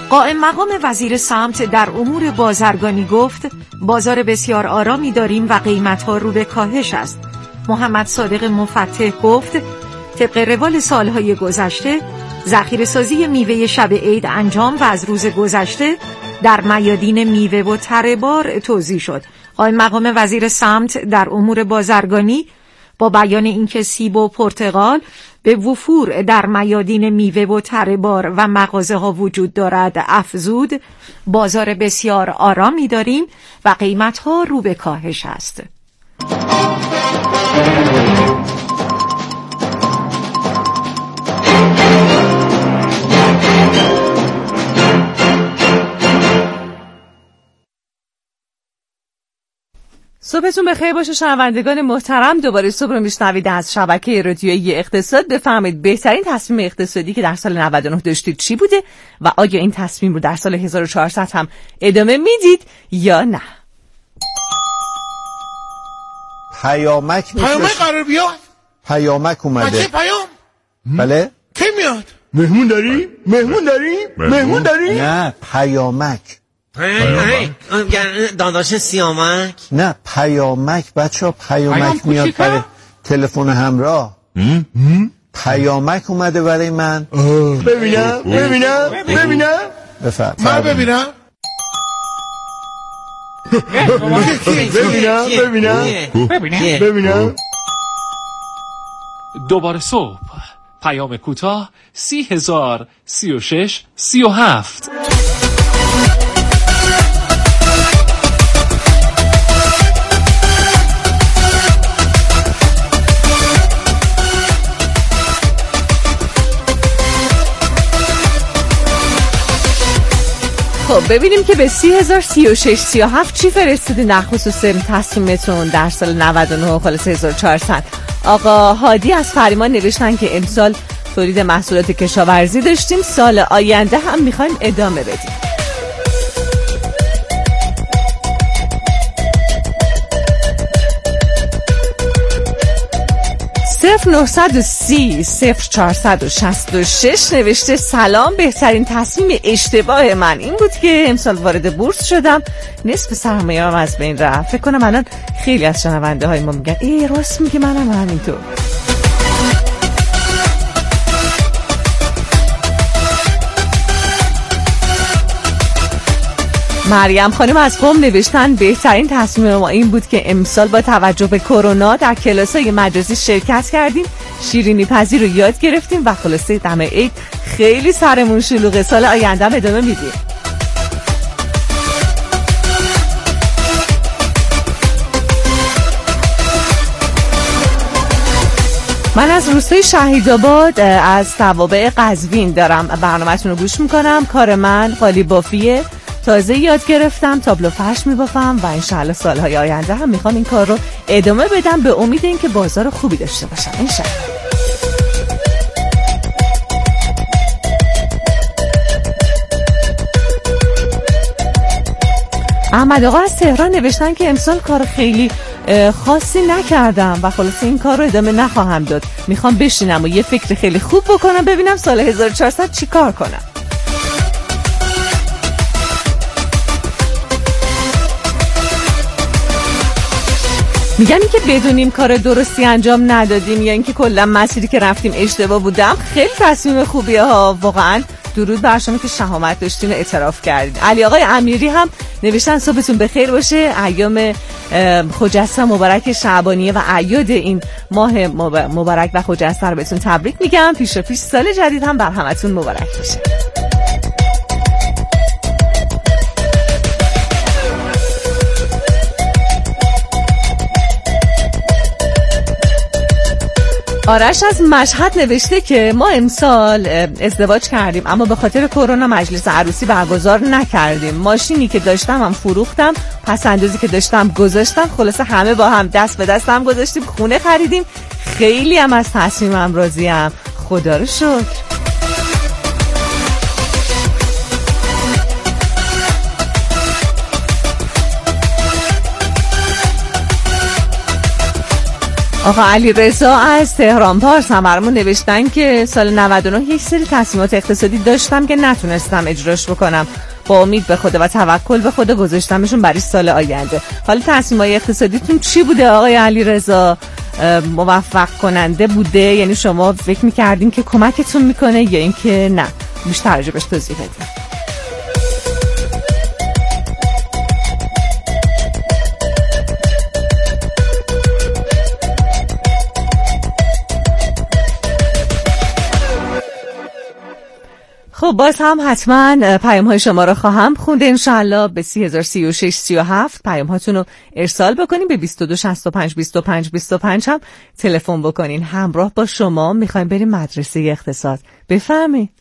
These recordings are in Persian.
قائم مقام وزیر سمت در امور بازرگانی گفت بازار بسیار آرامی داریم و قیمت‌ها رو به کاهش است. محمد صادق مفتح گفت طبق روال سالهای گذشته ذخیره‌سازی میوه شب عید انجام و از روز گذشته در میادین میوه و تره بار توزیع شد. قائم مقام وزیر سمت در امور بازرگانی با بیان اینکه سیب و پرتقال به وفور در میادین میوه و تره بار و مغازه ها وجود دارد افزود بازار بسیار آرامی داریم و قیمت ها رو به کاهش است. صبحتون بخیر باشه شنوندگان محترم. دوباره صبح رو میشنوید از شبکه رادیویی اقتصاد. بفهمید بهترین تصمیم اقتصادی که در سال 99 داشتید چی بوده و آیا این تصمیم رو در سال 1400 هم ادامه میدید یا نه؟ پیامک قرار بیاد. پیامک اومده. چه پیام؟ بله؟ کی میاد؟ مهمون داری؟ نه پیامک. داداش سیامک؟ نه پیامک بچه پیامک میاد برای تلفن همراه. پیامک اومده برای من. ببینم بفرم. من ببینم دوباره صبح پیام کوتاه 30,000 36 37. خب ببینیم که به 30,000 36 37 چی فرستیدین در خصوص تصمیمتون در سال 99 خالص 1400. آقا هادی از فریمان نوشتن که امسال تولید محصولات کشاورزی داشتیم، سال آینده هم میخوایم ادامه بدیم. 0930 0466 نوشته سلام، بهترین تصمیم اشتباه من این بود که امسال وارد بورس شدم، نصف سرمایه‌ام از بین رفت. فکر کنم الان خیلی از شنونده های ما میگن ای راست میگه، منم همینطور. مریم خانم از قم نوشتن بهترین تصمیم ما این بود که امسال با توجه به کرونا در کلاس‌های مجازی شرکت کردیم، شیرینی پزی رو یاد گرفتیم و خلاصه دم عید خیلی سرمون شلوغه، سال آینده هم ادامه میدیم. من از روستای شهیدآباد از توابع قزوین دارم برنامه‌تون رو گوش میکنم. کار من قالی‌بافیه، تازه یاد گرفتم، تابلو فرش میبافم و انشالله سالهای آینده هم میخوام این کار رو ادامه بدم به امید اینکه بازار خوبی داشته باشم انشالله. احمد آقا از تهران نوشتن که امسال کار خیلی خاصی نکردم و خلاصه این کار رو ادامه نخواهم داد، میخوام بشینم و یه فکر خیلی خوب بکنم ببینم سال 1400 چی کار کنم. میگم این که بدونیم کار درستی انجام ندادیم یا اینکه کلا مسیری که رفتیم اشتباه بودم خیلی تصمیم خوبیه ها، واقعا درود بر شما که شهامت داشتین و اعتراف کردین. علی آقای امیری هم نوشتن صبحتون بخیر باشه، ایام خجسته مبارک شعبانیه و اعیاد این ماه مبارک و خجسته رو بهتون تبریک میگم، پیش سال جدید هم بر همتون مبارک باشه. آرش از مشهد نوشته که ما امسال ازدواج کردیم اما به خاطر کرونا مجلس عروسی برگزار نکردیم، ماشینی که داشتم هم فروختم، پس اندازی که داشتم گذاشتم، خلاصه همه با هم دست به دست هم گذاشتیم، خونه خریدیم، خیلی هم از تصمیمم راضیم، خدا رو شکر. آقا علی رضا از تهران پارس هم برامون نوشتن که سال 99 یک سری تصمیمات اقتصادی داشتم که نتونستم اجراش بکنم. با امید به خدا و توکل به خدا گذاشتمشون برای سال آینده. حالا تصمیمات اقتصادیتون چی بوده آقای علی رضا؟ موفق کننده بوده؟ یعنی شما فکر می‌کردین که کمکتون میکنه یا اینکه نه؟ بیشتر راجعش توضیح بدین. خب باز هم حتما پیام های شما رو خواهم خونده انشالله. به 303637 پیام هاتون رو ارسال بکنین. به 22652525 هم تلفن بکنین. همراه با شما میخوایم بریم مدرسه اقتصاد. بفرمایید.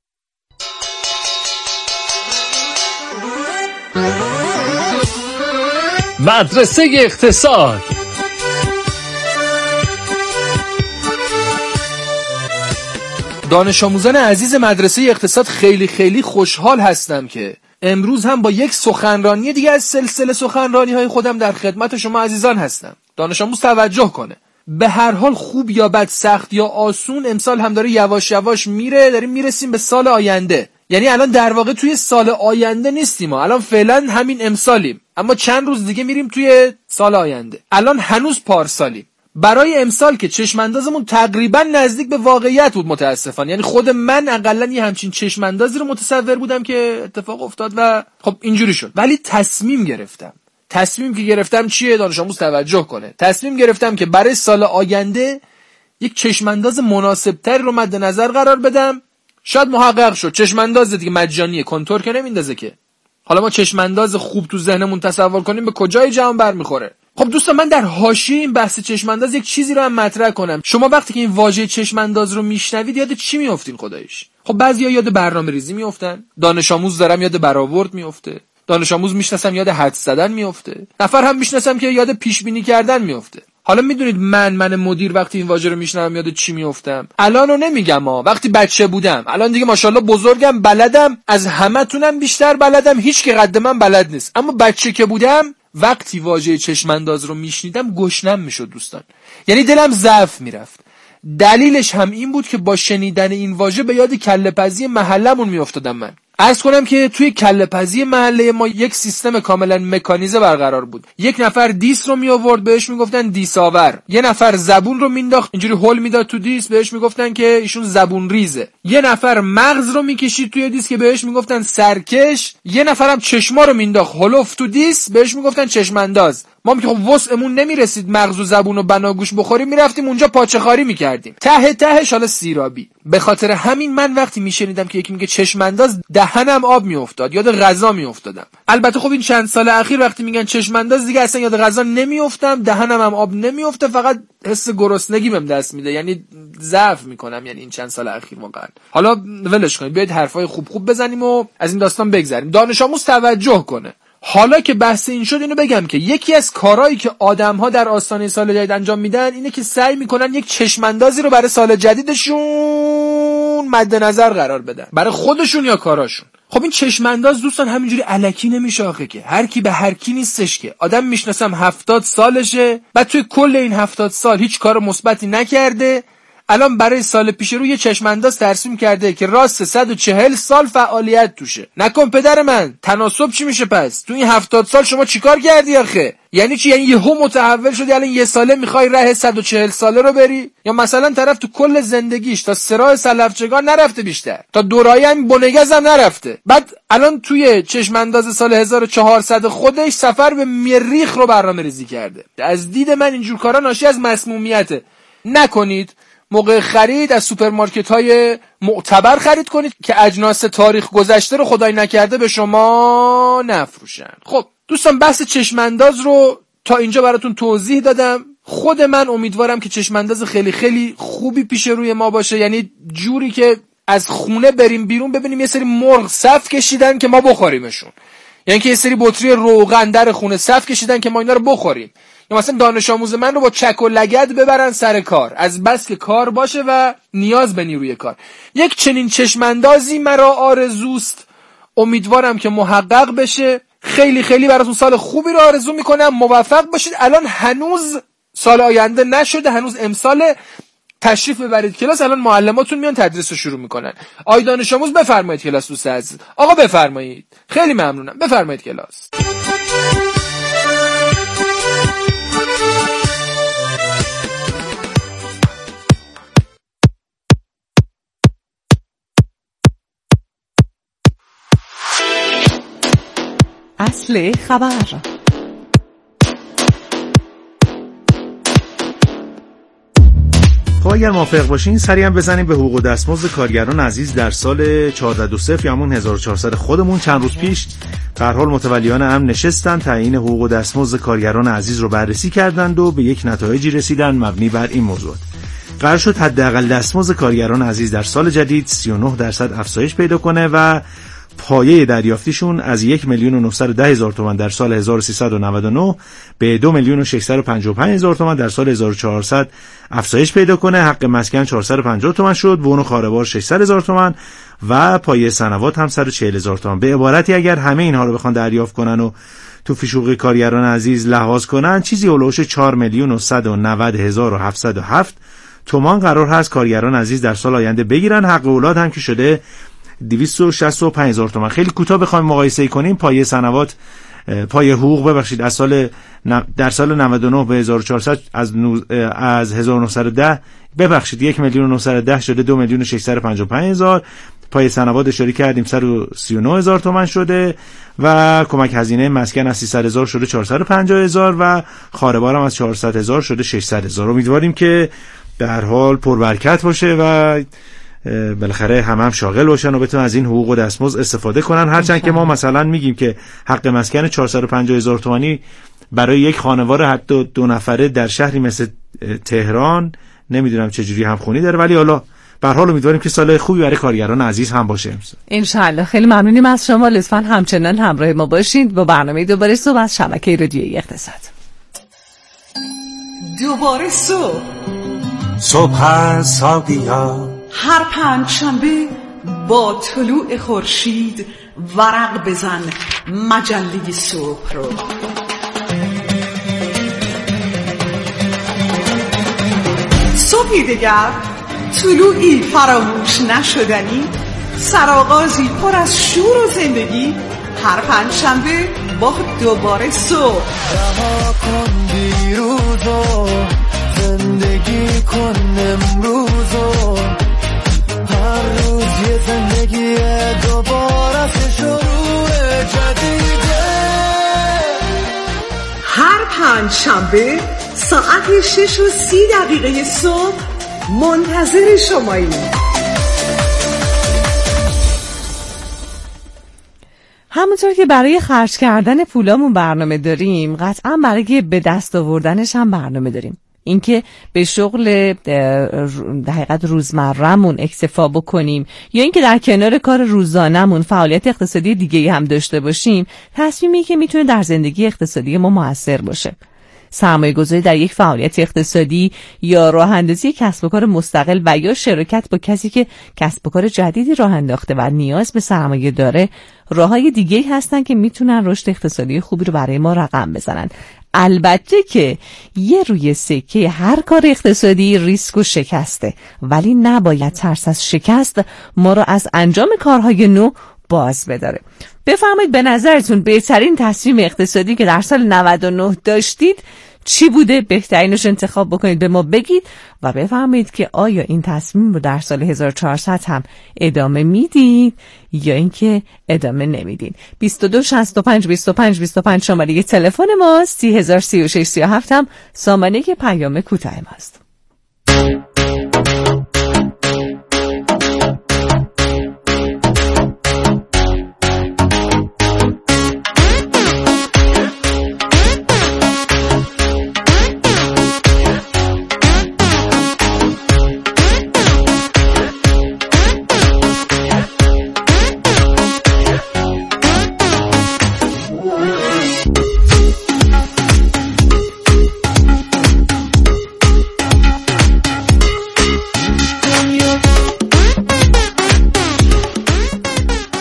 مدرسه اقتصاد. دانش آموزان عزیز مدرسه اقتصاد خیلی خوشحال هستم که امروز هم با یک سخنرانی دیگه از سلسله سخنرانی های خودم در خدمت شما عزیزان هستم. دانش آموز توجه کنه. به هر حال خوب یا بد، سخت یا آسون، امسال هم داره یواش یواش میره، داریم میرسیم به سال آینده. یعنی الان در واقع توی سال آینده نیستیم، الان فعلا همین امسالیم، اما چند روز دیگه میریم توی سال آینده. الان هنوز پارسالیم. برای امسال که چشماندازمون تقریبا نزدیک به واقعیت بود متاسفانه، یعنی خود من حداقل یه همچین چشماندازی رو متصور بودم که اتفاق افتاد و خب اینجوری شد. ولی تصمیم که گرفتم چیه؟ دانش آموز توجه کنه. تصمیم گرفتم که برای سال آینده یک چشمانداز مناسب‌تر رو مد نظر قرار بدم. شاید محقق شد. چشمانداز دیگه مجانیه، کنتور که نمیندازه که. حالا ما چشمانداز خوب تو ذهنمون تصور کنیم به کجای جهان برمیخوره. خب دوستان، من در حاشیه این بحث چشمانداز یک چیزی رو هم مطرح کنم. شما وقتی که این واژه چشمانداز رو میشنوید یاد چی میافتین خداییش؟ خب بعضیا یاد برنامه‌ریزی میافتن، دانش آموز دارم یاد برآورد میافته، دانش آموز میشناسم یاد حدس زدن میافته، نفر هم میشناسم که یاد پیش بینی کردن میافته. حالا میدونید من مدیر وقتی این واژه رو میشنوم یاد چی میافتم؟ الانو نمیگم وقتی بچه بودم، الان دیگه ماشاءالله بزرگم، بلدم، از همتونم بیشتر بلدم، هیچ که قد من بلد نیست. اما بچه که بودم وقتی واژه چشمانداز رو میشنیدم گشنم میشد دوستان، یعنی دلم ضعف میرفت. دلیلش هم این بود که با شنیدن این واژه به یاد کله‌پزی محلمون میافتادم. من عرض کنم که توی کله‌پزی محله ما یک سیستم کاملا مکانیزه برقرار بود. یک نفر دیس رو می آورد، بهش میگفتن دیساور. یه نفر زبون رو مینداخت، اینجوری هول میداد تو دیس، بهش میگفتن که ایشون زبون ریزه. یه نفر مغز رو میکشید توی دیس که بهش میگفتن سرکش. یه نفرم چشما رو مینداخت هلوف تو دیس، بهش میگفتن چشمانداز. ما که خب وسعمون نمیرسید مغز و زبون و بناگوش بخوریم، میرفتیم اونجا پاچه خاری میکردیم، تهش حالا سیرابی. به خاطر همین من وقتی میشنیدم که یکی میگه چشمانداز دهنم آب میافتاد، یاد غذا میافتادم. البته خب این چند سال اخیر وقتی میگن چشمانداز دیگه اصلا یاد غذا نمیافتم، دهنم هم آب نمیافته، فقط حس گرسنگی بهم دست میده، یعنی ضعف میکنم. یعنی این چند سال اخیر واقعا. حالا ولش کنید، بیاید حرفای خوب بزنیم و از این داستان بگذریم. دانش آموز توجه کنه. حالا که بحث این شد، اینو بگم که یکی از کارهایی که آدم‌ها در آستانه سال جدید انجام میدن اینه که سعی میکنن یک چشماندازی رو برای سال جدیدشون مد نظر قرار بدن، برای خودشون یا کاراشون. خب این چشمانداز دوستان همینجوری الکی نمیشه آخه، که هر کی به هر کی نیستش که. آدم میشناسم 70 سالشه، بعد توی کل این 70 سال هیچ کار مثبتی نکرده، الان برای سال پیش رو یه چشمانداز ترسیم کرده که راست 140 سال فعالیت توشه. نکن پدر من، تناسب چی میشه پس؟ تو این 70 سال شما چیکار کردی آخه؟ یعنی چی؟ یعنی یهو متحول شدی الان یه ساله میخوای راه 140 ساله رو بری؟ یا مثلا طرف تو کل زندگیش تا سراح سلفچگان نرفته، بیشتر تا دورایی هم بنگز هم نرفته، بعد الان توی چشمانداز سال 1400 خودش سفر به مریخ رو برنامه‌ریزی کرده. از دید من اینجور کارا ناشی از مسمومیته. نکنید. موقع خرید از سوپرمارکت‌های معتبر خرید کنید که اجناس تاریخ گذشته رو خدای نکرده به شما نفروشن. خب دوستان، بحث چشمانداز رو تا اینجا براتون توضیح دادم. خود من امیدوارم که چشمانداز خیلی خوبی پیش روی ما باشه، یعنی جوری که از خونه بریم بیرون ببینیم یه سری مرغ صف کشیدن که ما بخوریمشون، یعنی که یه سری بطری روغن در خونه صف کشیدن که ما اینا رو بخوریم. یا مثلا دانش آموز من رو با چک و لگد ببرن سر کار، از بس که کار باشه و نیاز به نیروی کار. یک چنین چشماندازی مرا آرزوست، امیدوارم که محقق بشه. خیلی براتون سال خوبی رو آرزو میکنم، موفق باشید. الان هنوز سال آینده نشده هنوز، امسال تشریف ببرید کلاس. الان معلماتون میان تدریس رو شروع میکنن. آقای دانش آموز بفرمایید کلاس. دوست عزیز آقا بفرمایید. خیلی ممنونم، بفرمایید کلاس. اصل خبر. خب اگر موافق باشین سریع هم بزنیم به حقوق و دستمزد کارگران عزیز در سال 1420 یا همون 1400 خودمون. چند روز پیش به هر حال متولیان امن نشستن، تعیین حقوق و دستمزد کارگران عزیز رو بررسی کردند و به یک نتایجی رسیدن مبنی بر این موضوع. قرار شد حداقل دستمزد کارگران عزیز در سال جدید 39% افزایش پیدا کنه و پایه دریافتیشون از 1,910,000 تومان در سال 1399 به 2,655,000 تومان در سال 1400 افزایش پیدا کنه. حق مسکن 450 تومان شد، بون و خاربار 600,000 تومان و پایه سنوات هم 140,000 تومان. به عبارتی اگر همه اینها رو بخوان دریافت کنن و تو فیش حقوق کارگران عزیز لحاظ کنن، چیزی هولوش 4,190,707 تومان قرار هست کارگران عزیز در سال آینده بگیرن. حق اولاد هم که شده 265,000 تومان. خیلی کوتاه بخوایم مقایسه کنیم، پایه سنوات، پایه حقوق ببخشید از در سال 99 به 1400 از 1910 ببخشید 1,910 شده 2,655,000. پایه سنوات اشاره کردیم 139,000 تومان شده و کمک هزینه مسکن از 300,000 شده 450,000 و خاربار هم از 400,000 شده 600,000. امیدواریم که به هر حال پربرکت باشه و بالاخره هم شاغل باشن و بتونن از این حقوق و دستمزد استفاده کنن. هرچند که ما مثلا میگیم که حق مسکن 450,000 تومانی برای یک خانواده حتی 2 نفره در شهری مثل تهران نمیدونم چه جوری همخونی داره، ولی حالا به هر حال امیدواریم که سال خوبی برای کارگران عزیز هم باشه ان شاءالله. خیلی ممنونیم از شما. لطفاً همچنان همراه ما باشید با برنامه دوباره صبح از شبکه رادیویی اقتصاد. دوباره صبح سعدیا هر پنجشنبه با طلوع خورشید ورق بزن مجله صبح رو. صبحی دیگر، طلوعی فراموش نشدنی، سرآغازی پر از شور و زندگی. هر پنجشنبه با دوباره صبح. رها کن دیروزو، زندگی کن امروزو، هر روز یه زندگی دوباره شروع جدیده. هر پنجشنبه ساعت 6:30 صبح منتظر شماییم. همونطور که برای خرج کردن پولامون برنامه داریم، قطعا برای به دست آوردنش هم برنامه داریم. اینکه به شغل در حقیقت روزمره‌مون اکتفا بکنیم یا اینکه در کنار کار روزانه‌مون فعالیت اقتصادی دیگه‌ای هم داشته باشیم، تصمیمی که میتونه در زندگی اقتصادی ما موثر باشه. سرمایه‌گذاری در یک فعالیت اقتصادی یا راه اندازی کسب و کار مستقل و یا شراکت با کسی که کسب و کار جدیدی راه انداخته و نیاز به سرمایه داره، راه‌های دیگه‌ای هستن که میتونن رشد اقتصادی خوبی رو برای ما رقم بزنن. البته که یه روی سکه هر کار اقتصادی ریسک و شکسته، ولی نباید ترس از شکست ما رو از انجام کارهای نو باز بداره. بفرمایید به نظرتون بهترین تصمیم اقتصادی که در سال 99 داشتید چی بوده؟ بهترینش انتخاب بکنید، به ما بگید و بفرمایید که آیا این تصمیم رو در سال 1400 هم ادامه میدید یا اینکه ادامه نمیدید. 22 65 25 25 شماره تلفن ما، 3036 37 هم سامانه که پیام کوتاه ماست.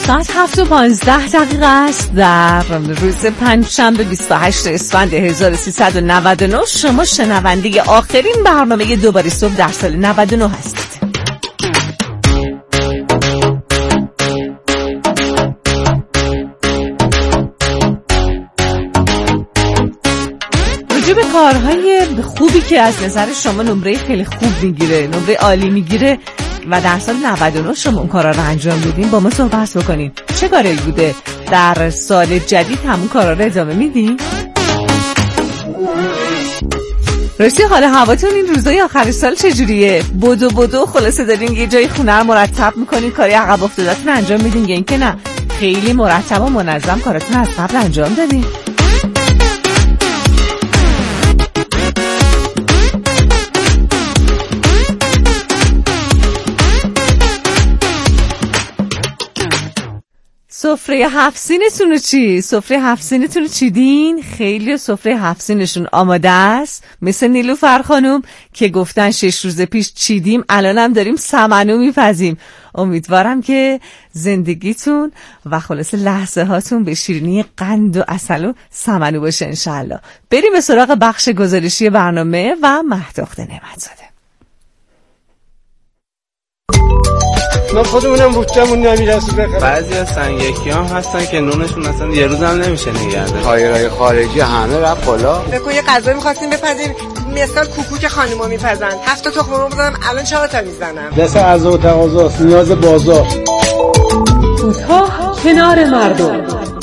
ساعت 7:15 است در روز پنجشنبه 28 اسفند 1399. شما شنونده آخرین برنامه دوباره صبح در سال 99 هستید. به کارهای خوبی که از نظر شما نمره خیلی خوب میگیره، نمره عالی میگیره و در سال 99 شما اون کارا رو انجام بدین، با ما صحبت بکنین. چه کاری بوده؟ در سال جدید همون کارا رو ادامه میدین؟ راستی حال هواتون این روزای آخر سال چجوریه؟ بدو خلاصه دارین یه جای خونه رو مرتب میکنین، کاری عقب افتاداتون انجام میدین یا اینکه نه خیلی مرتب و منظم کاراتون از قبل انجام دادین؟ سفره هفت‌سینتون رو چی؟ سفره هفت‌سینتون رو چیدین؟ خیلی سفره هفت‌سینشون آماده است، مثل نیلوفر خانم که گفتن 6 روز پیش چیدیم، الانم داریم سمنو میپزیم. امیدوارم که زندگیتون و خلاص لحظه هاتون به شیرینی قند و عسل و سمنو باشه انشالله. بریم به سراغ بخش گزارشی برنامه و مهداخت نعمت‌زاده. ما خودمونم بودجمون نمیرسه بخریم. بعضی از سنگکی هم هستن که نونشون اصلا یه روز هم نمیشه نگرده. کالیرای خارجی همه رفت بالا. بگو یه غذا می‌خواستیم بپزیم، مثلا کوکو خانوما میپزن، 7 تخم مرغ بزنم الان 4 تا میزنم. دست عرضه و تقاضاست، نیاز بازار. کوتاه کنار مردم.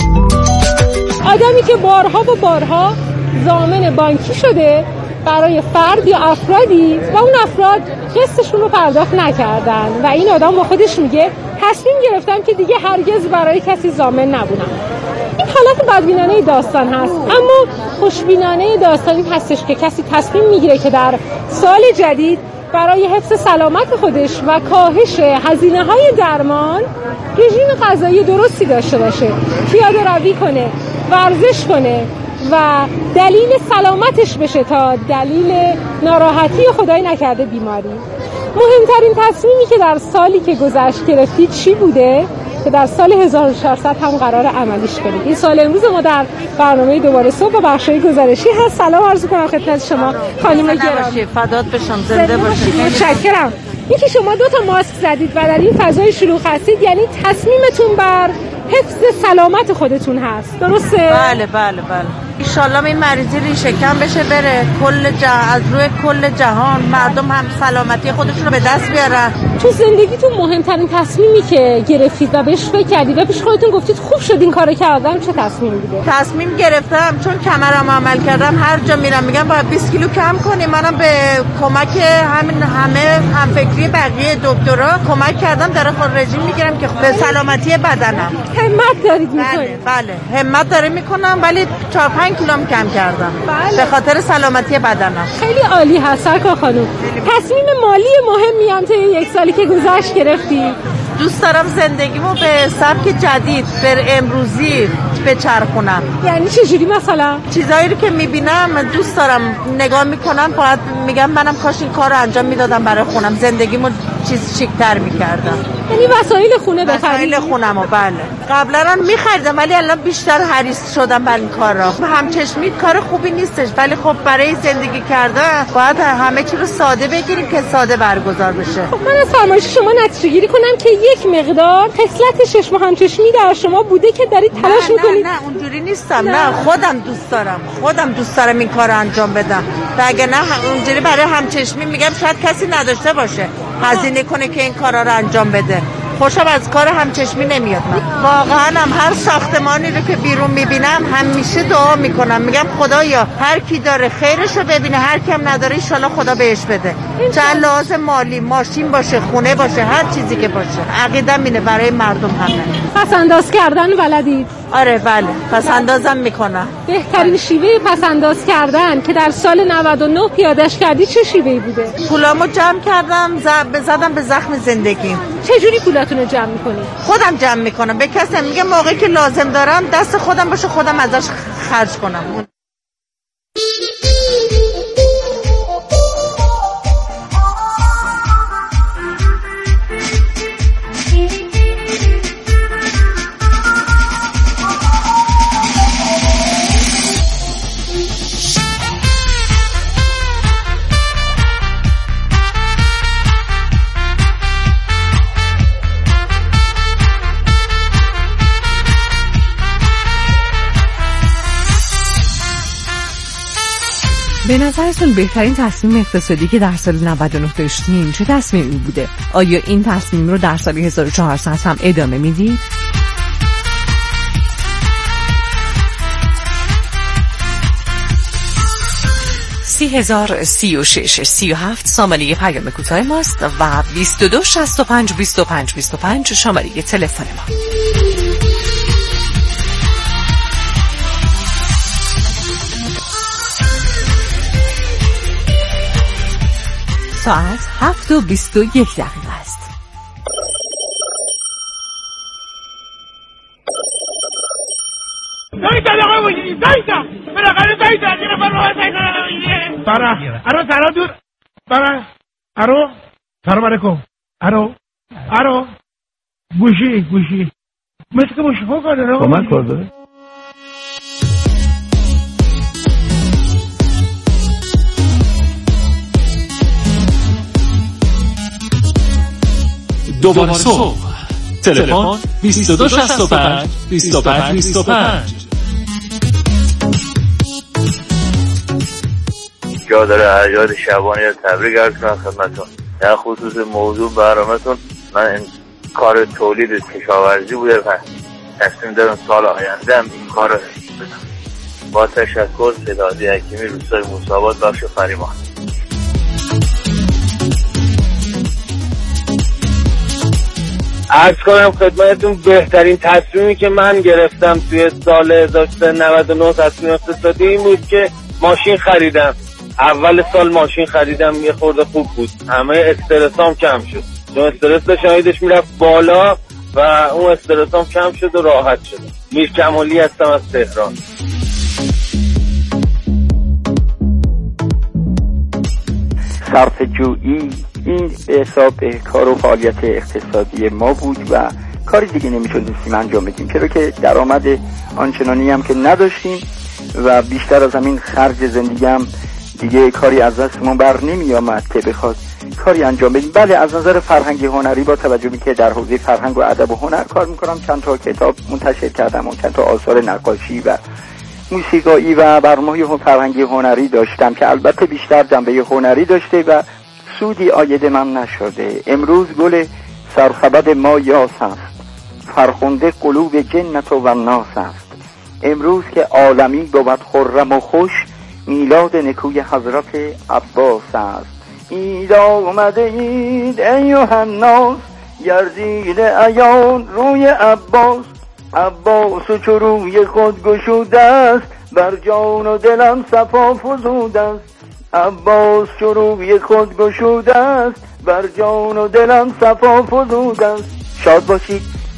آدمی که بارها ضامن بانکی شده برای فرد یا افرادی و اون افراد قسطشون رو پرداخت نکردن و این آدم با خودش میگه تصمیم گرفتم که دیگه هرگز برای کسی ضامن نبودم. این حالت بدبینانه داستان هست، اما خوشبینانه داستانی هستش که کسی تصمیم میگیره که در سال جدید برای حفظ سلامت خودش و کاهش هزینه‌های درمان رژیم غذایی درستی داشته باشه، پیاده روی کنه، ورزش کنه و دلیل سلامتش بشه تا دلیل ناراحتی خدای نکرده بیماری. مهمترین تصمیمی که در سالی که گذشت گرفتید چی بوده که در سال 1400 هم قرار عملیش کنید؟ این سال امروز ما در برنامه دوباره صبح و بخشای گزارشی هست. سلام عرض کنم خدمت شما خانم گرامی. فدات بشم، زنده باشید. متشکرم. اینکه شما 2 تا ماسک زدید و در این فضای شلوغ هستید یعنی تصمیمتون بر حفظ سلامت خودتون هست، درسته؟ بله. ایشالله این مریضی ریشه‌کن بشه، بره از روی کل جهان مردم هم سلامتی خودشون رو به دست بیارن. تو زندگیتون مهمترین تصمیمی که گرفتید و بهش فکر کردید و پیش خودتون گفتید خوب شد این کارو کردم، چه تصمیمی بوده؟ تصمیم گرفتم چون کمرم عمل کردم، هر جا میرم میگم باید 20 کیلو کم کنیم. منم به کمک همفکری بقیه دکترا کمک کردم، دارم رژیم میگیرم که به سلامتی بدنم. همت دارید میکنید؟ بله همت دارم میکنم، ولی 4-5 کیلوم کم کردم. بله. به خاطر سلامتی بدنم. خیلی عالی هست سرکار خانم. تصمیم مالی مهمی هم طی 1 سالی که گذشت گرفتی؟ دوست دارم زندگیمو به سبک جدید، به امروزی بچرخونم. یعنی چجوری مثلا؟ چیزایی رو که میبینم دوست دارم نگاه میکنم، باید میگم منم کاش این کار رو انجام میدادم برای خونم، زندگیمو چیز شیک‌تر میکردم. یعنی وسایل خونه بخرید؟ وسایل خونمو بله. قبلا هم میخریدم ولی الان بیشتر حریص شدم بر این کار را. همچشمی کار خوبی نیستش، ولی خب برای زندگی کردن باید همه چی رو ساده بگیریم که ساده برگزار بشه. خب من از فرمایش شما نتیجه گیری کنم که یک مقدار خصلت چشم و همچشمی در شما بوده که دارید تلاش میکنید. نه اونجوری نیستم. نه خودم دوست دارم این کار رو انجام بدم. اگه نه اونجوری برای همچشمی میگم شاید کسی نداشته باشه هزینه کنه که این کارا رو انجام بده. خوشم از کار همچشمی نمیاد. من واقعا هم هر ساختمانی رو که بیرون میبینم همیشه دعا میکنم، میگم خدایا هر کی داره خیرش رو ببینه، هر کی هم نداره انشالله خدا بهش بده. چه لازم مالی، ماشین باشه، خونه باشه، هر چیزی که باشه. عقیده‌م اینه برای مردم همه. پسنداز کردن بلدید؟ آره بله، پسندازم میکنم. بهترین شیوه پسنداز کردن که در سال 99 پیاده‌اش کردی چه شیوهی بوده؟ پولامو جمع کردم، زدم به زخم زندگی. چجوری پولاتون رو جمع میکنی؟ خودم جمع میکنم. به کسی میگم موقعی که لازم دارم دست خودم باشه، خودم ازش خرج کنم. به نظرتون بهترین تصمیم اقتصادی که در سال 99 داشتیم چه تصمیمی بوده؟ آیا این تصمیم رو در سال 1400 هم ادامه میدید؟ 30,036 37 شماره پیام کوتاه ماست و 22 65 25 25 شماره تلفن ما. ساعت 7:21 است. سلام علیکم. ارو گوشی مثل که مشفا کنه با من کار داره. دوباره صبح تلفن 22 65 25 25. جا داره اعیاد شبانی رو تبریک عرض کنم خدمتتون. در خصوص موضوع برنامه‌تون، من این کار تولید کشاورزی بوده و تصمیم دارم سال آینده هم این کار رو بدم. با تشکر، صدادی حکیمی، روستای موسی‌آباد، بخش فریمان. عرض کنم خدمتتون بهترین تصمیمی که من گرفتم توی سال 1399 تصمیم اقتصادی این بود که ماشین خریدم. اول سال ماشین خریدم، یه خورده خوب بود، همه استرسام کم شد، چون استرس داشتم هایدش میرفت بالا و اون استرسام کم شد و راحت شد. میر کمالی هستم از تهران. صرف جویی این به حساب کار و فعالیت اقتصادی ما بود و کاری دیگه نمیتونستیم انجام بدیم، چرا که درآمد آنچنانی هم که نداشتیم و بیشتر از همین خرج زندگی هم دیگه کاری از دستمون بر نمی آمد که بخواد کاری انجام بدیم. بله، از نظر فرهنگی هنری با توجه به که در حوزه فرهنگ و ادب و هنر کار میکنم، چند تا کتاب منتشر کردم و چند تا آثار نقاشی و موسیقایی و برنامه‌های فرهنگی هنری داشتم که البته بیشتر جنبه هنری داشته و سودی عاید من نشده. امروز گل سرخبد ما یاس است، فرخنده قلوب جنت و ناس است. امروز که عالمی بود خرم و خوش، میلاد نکوی حضرت عباس است. اید آمده اید ایها الناس، گردید عیان روی عباس. عباس چو روی خود گشوده است، بر جان و دلم صفا فزوده است. عباس چو روی خود گشوده است، بر جان و دلم صفا فزوده است. شاد باشید.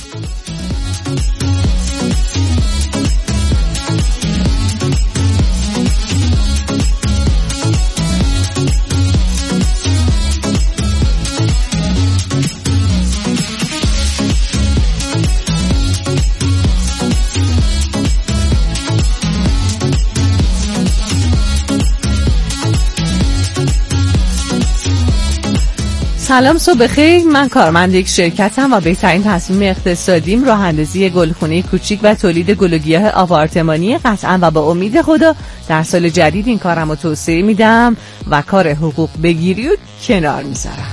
سلام، صبح خیر. من کارمند یک شرکتم و بهترین تصمیم اقتصادیم راه اندازی گلخونه کوچیک و تولید گل و گیاه آپارتمانی قطعا و با امید خدا در سال جدید این کارم رو توسعه میدم و کار حقوق بگیری و کنار میذارم.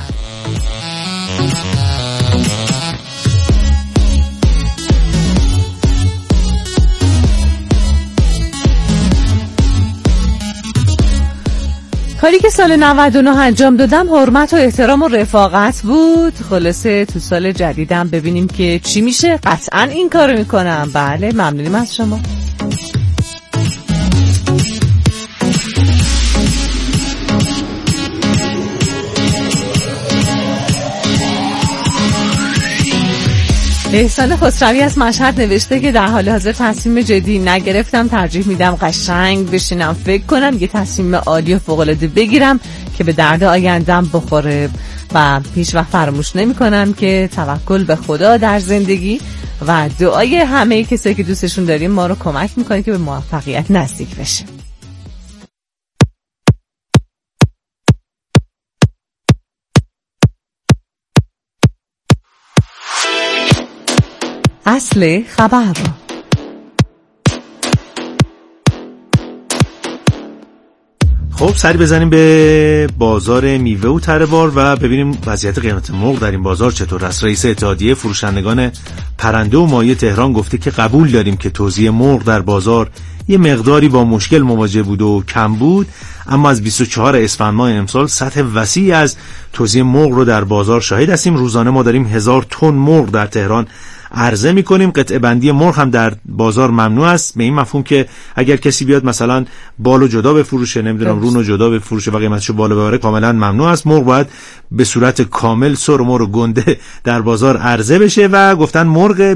کاری که سال 99 انجام دادم حرمت و احترام و رفاقت بود. خلاصه تو سال جدیدم ببینیم که چی میشه. قطعا این کارو میکنم. بله، ممنونیم از شما. احسان خسروی از مشهد نوشته که در حال حاضر تصمیم جدی نگرفتم، ترجیح میدم قشنگ بشینم فکر کنم یه تصمیم عالی و فوق‌العاده بگیرم که به درد آیندم بخوره و هیچ وقت فراموش نمی‌کنم که توکل به خدا در زندگی و دعای همه کسایی که دوستشون داریم ما رو کمک می‌کنه که به موفقیت نزدیک بشیم. اصل خبر. خب سری بزنیم به بازار میوه و تره بار و ببینیم وضعیت قیمت مرغ در این بازار چطور است. رئیس اتحادیه فروشندگان پرنده و ماهی تهران گفته که قبول داریم که توزیع مرغ در بازار یه مقداری با مشکل مواجه بود و کم بود، اما از 24 اسفند ماه امسال سطح وسیعی از توزیع مرغ رو در بازار شاهد هستیم. روزانه ما داریم 1000 تن مرغ در تهران عرضه می‌کنیم. قطعه بندی مرغ هم در بازار ممنوع است، به این مفهوم که اگر کسی بیاد مثلا بالو جدا بفروشه، نمیدونم رونو جدا بفروشه و قیمتشو بالا ببره، کاملا ممنوع است. مرغ باید به صورت کامل سرم و گنده در بازار عرضه بشه و گفتن مرغ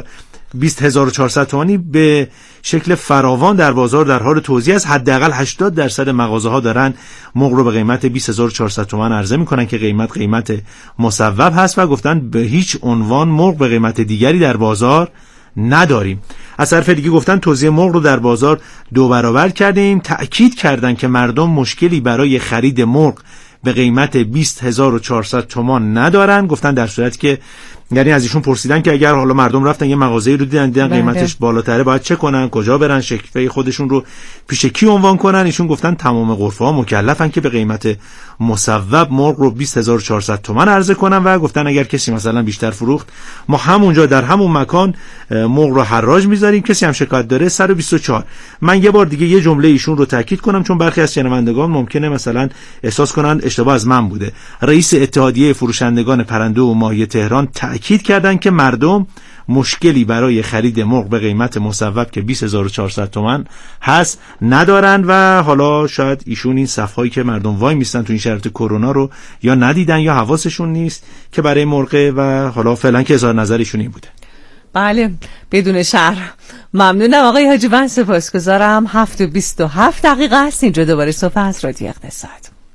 20400 تومانی به شکل فراوان در بازار در حال توزیع است. حداقل 80% مغازه‌ها دارن مرغ رو به قیمت 20400 تومان عرضه میکنن که قیمت مصوب هست و گفتن به هیچ عنوان مرغ به قیمت دیگری در بازار نداریم. از طرف دیگه گفتن توزیع مرغ رو در بازار 2 برابر کردیم. تأکید کردن که مردم مشکلی برای خرید مرغ به قیمت 20400 تومان ندارن. گفتن در صورتی که یعنی از ایشون پرسیدن که اگر حالا مردم رفتن یه مغازه‌ای رو دیدن قیمتش بالاتره باید چه کنن، کجا برن، شکوه خودشون رو پیش کی عنوان کنن. ایشون گفتن تمام غرفه‌ها مکلفن که به قیمت مصوب مرغ رو 20400 تومان عرضه کنن و گفتن اگر کسی مثلا بیشتر فروخت ما همونجا در همون مکان مرغ رو حراج می‌ذاریم، کسی هم شکایت داره 124. من یه بار دیگه یه جمله ایشون رو تاکید کنم چون برخی از شنوندگان ممکنه مثلا احساس کنن اشتباه از من بوده. رئیس اتحادیه فروشندگان پرنده و ماهی تهران تأکید کردن که مردم مشکلی برای خرید مرغ به قیمت مصوب که 20400 تومان هست ندارن و حالا شاید ایشون این صف‌هایی که مردم وای میستن تو این شرایط کرونا رو یا ندیدن یا حواسشون نیست که برای مرغ و حالا فعلا که اظهار نظرشون این بوده. بله بدون شرح. ممنونم آقای حاجیوند، سپاسگزارم. 7:27 است. اینجا دوباره صبح از رادیو اقتصاد.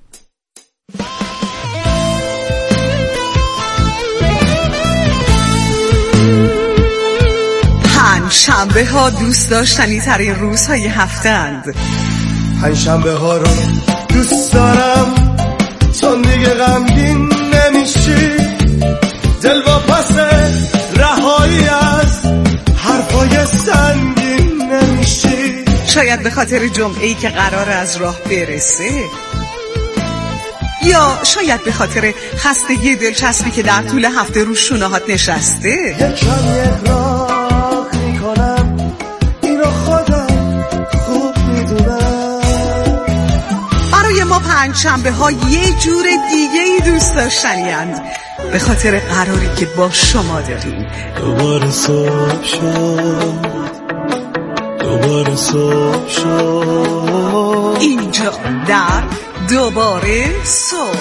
پنجشنبه ها دوست داشتنی ترین روزهای هفته اند. پنجشنبه ها رو دوست دارم چون دیگه غمگین نمیشی، دل با پس رهایی از حرفای سنگین نمیشی. شاید به خاطر جمعه‌ای که قرار از راه برسه، یا شاید به خاطر خستگی دلچسبی که در طول هفته رو شونه‌هات نشسته. یکم اقراق میکنم اینو خودم خوب میدونم. برای ما پنجشنبه ها یه جور دیگه ای دوست داشتنی اند، به خاطر قراری که با شما داریم. دوباره صبح شد، دوباره صبح شد، اینجا در دوباره صبح.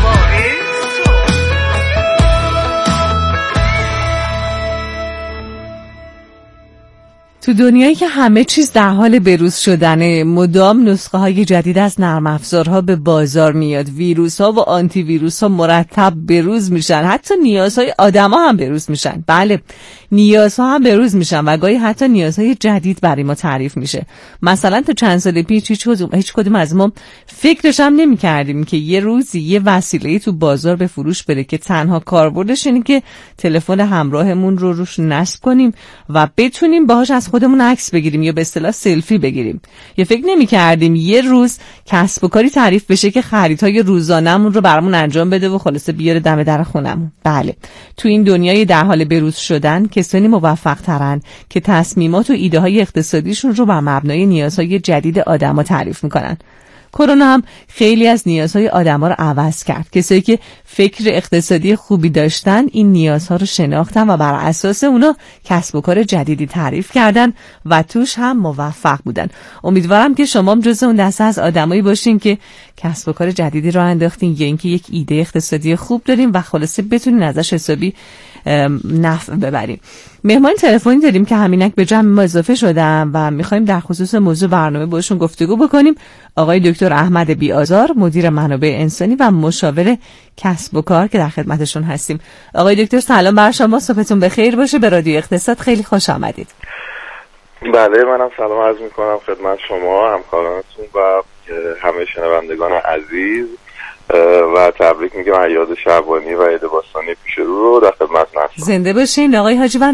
تو دنیایی که همه چیز در حال بروز شدنه، مدام نسخه های جدید از نرم افزارها به بازار میاد. ویروس ها و آنتی ویروس ها مرتب بروز میشن. حتی نیازهای آدم ها هم بروز میشن. بله، نیازها هم بروز میشن و گاهی حتی نیازهای جدید برای ما تعریف میشه. مثلا تا چند سال پیش هیچ کدوم از ما فکرش هم نمی کردیم که یه روزی یه وسیله تو بازار به فروش بره که تنها کاربردش اینه که تلفن همراهمون رو روش نصب کنیم و بتونیم باهاش از خودمون عکس بگیریم یا به اصطلاح سلفی بگیریم. یا فکر نمی کردیم یه روز کسب و کاری تعریف بشه که خریدهای روزانه‌مون رو برامون انجام بده و خلاصه بیاره دم در خونمون. بله، تو این دنیای در حال بروز شدن کسانی موفق ترن که تصمیمات و ایده های اقتصادیشون رو بر مبنای نیازهای جدید آدما تعریف میکنن. کرونا هم خیلی از نیازهای آدما رو عوض کرد. کسایی که فکر اقتصادی خوبی داشتن این نیازها رو شناختن و بر اساس اونا کسب و کار جدیدی تعریف کردن و توش هم موفق بودن. امیدوارم که شما هم جزو اون دسته از آدمایی باشین که کسب و کار جدیدی رو انداختین یا اینکه یک ایده اقتصادی خوب دارین و خلاصه بتونین ازش حسابی نفع ببریم. مهمان تلفنی داریم که همینک به جمع ما اضافه شدن و میخوایم در خصوص موضوع برنامه باشون گفتگو بکنیم. آقای دکتر احمد بی‌آزار، مدیر منابع انسانی و مشاور کسب و کار که در خدمتشون هستیم. آقای دکتر سلام بر شما، صبحتون بخیر باشه. به رادیو اقتصاد خیلی خوش آمدید. بله، منم سلام عرض میکنم خدمت شما، همکارانتون و همه شنوندگان عزیز و تبریک میگم اعیاد شعبانی و عید باستانی پیش رو در خدمتتون هستم. زنده باشین آقای حاجیوند.